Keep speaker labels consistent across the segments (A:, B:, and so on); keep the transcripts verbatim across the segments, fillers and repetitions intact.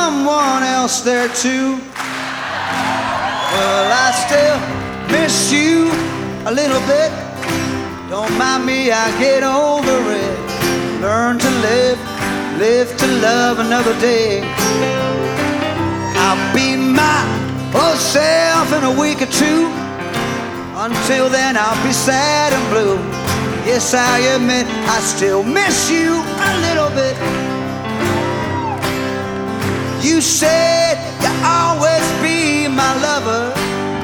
A: someone else there too. Well, I still miss you a little bit. Don't mind me, I get over it. Learn to live, live to love another day. I'll be my old self in a week or two. Until then I'll be sad and blue. Yes, I admit I still miss you a little bit. You said you'll always be my lover.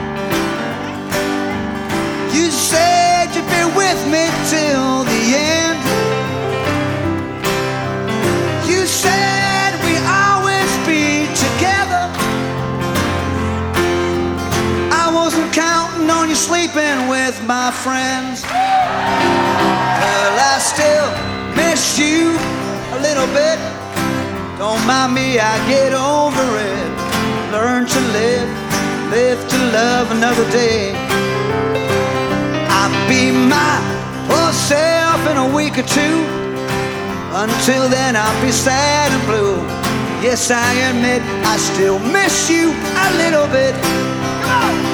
A: You said you'd be with me till the end. You said we'd always be together. I wasn't counting on you sleeping with my friends. Well, I still miss you a little bit. Don't mind me, I get over it. Learn to live, live to love another day. I'll be my old self in a week or two. Until then I'll be sad and blue. Yes, I admit I still miss you a little bit. Come on!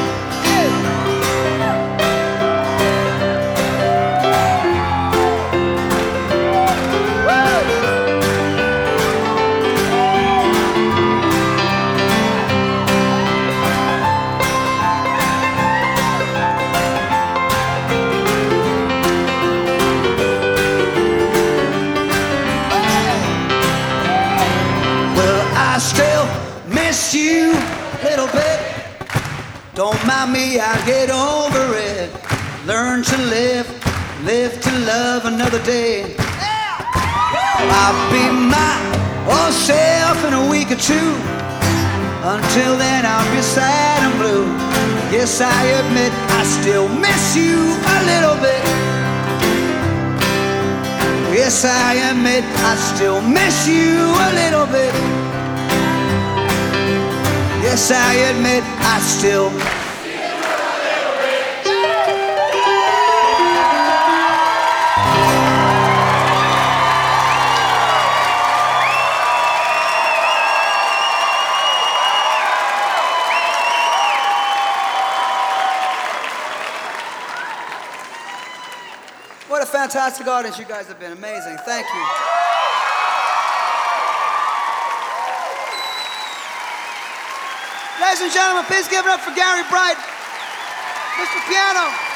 A: I still miss you a little bit. Don't mind me, I get over it. Learn to live, live to love another day. I'll be my old self in a week or two. Until then I'll be sad and blue. Yes, I admit I still miss you a little bit. Yes, I admit I still miss you a little bit. Yes, I admit I still miss you a little bit. What a fantastic audience you guys have been. Amazing. Thank you. Ladies and gentlemen, please give it up for Gary Bright, Mister Piano.